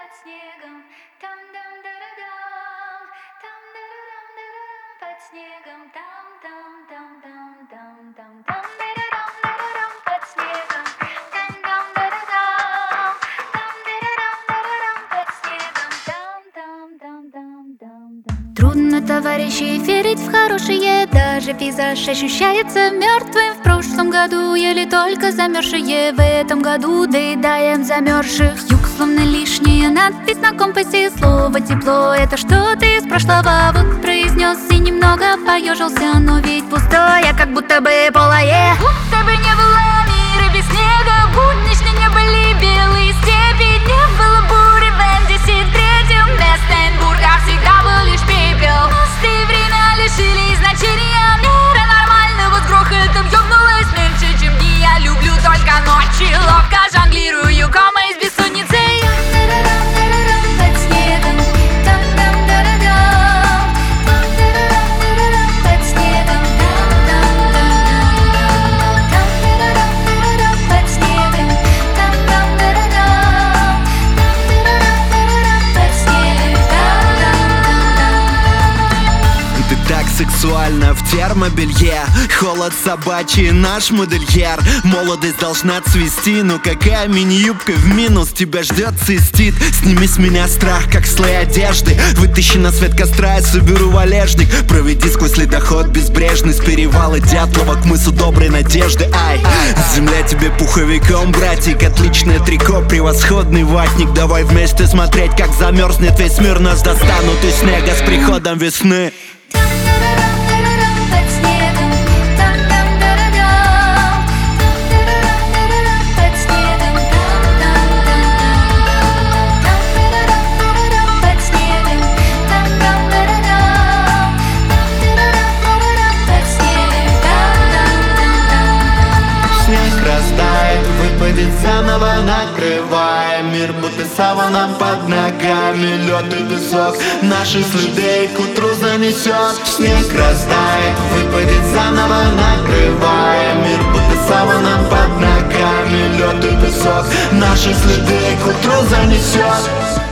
под снегом, там-дам-да-да-дам, там-да-да-дам-да-да-дам, под снегом, там-там-там-там-там-там, там-да-да-дам-да-да-дам, под снегом, там-дам-да-да-дам, там-да-да-дам-да-да-дам, под снегом, там-там-там-там-там-там. Трудно, товарищи, верить в хорошее. Даже пейзаж ощущается мертвым. В прошлом году ели только замерзшие. В этом году доедаем замерзших. Юг словно лишняя надпись на компасе. Слово тепло — это что-то из прошлого. Вот произнес и немного поежился. Но ведь пустое, как будто бы полое. Будто бы не было мира без снега. Буднично не были белые степи. Не было бури в N-73-м. Вместо Энбурга всегда был лишь пепел. Мосты время лишили значения. Мира нормального с грохотом ёбнулась меньше, чем дни. Я люблю только ночи. Ловко жонглирую комой с бессонницей. Под снегом, там-там-да-да-дам, там-да-да-дам-да-да-дам, под снегом, там-там-дам-дам, там-да-да-дам-да-да-дам, под снегом, там-там-да-да-дам, там-да-да-дам-да-да-дам, под снегом, там-там-дам-дам. Ты так сексуальна в термобелье. Холод собачий, наш модельер. Молодость должна цвести. Но какая мини-юбка в минус. Тебя ждет цистит. Сними с меня страх, как слой одежды. Вытащи на свет костра, я соберу валежник. Проведи сквозь ледоход безбрежный. С перевала Дятлова к мысу Доброй Надежды. Ай, земля тебе пуховиком, братик. Отличное трико, превосходный ватник. Давай вместе смотреть, как замерзнет весь мир. Нас достанут из снега с приходом весны. Там-да-да-дам-да-да-дам, под снегом, там-там-да-да-дам, там-да-да-дам-да-да-дам, под снегом, там-там-дам-дам, там-да-да-дам-да-да-дам, под снегом, там-там-да-да-дам, там-да-да-дам-да-да-дам, под снегом, там-там-дам-дам. Снег растает, выпадет заново, накрывая мир, будто саваном под ногами. Лед и песок, наши следы к утру занесет. Снег растает, выпадет заново, накрывая мир, будто саваном под ногами. Лед и песок, наши следы к утру занесет.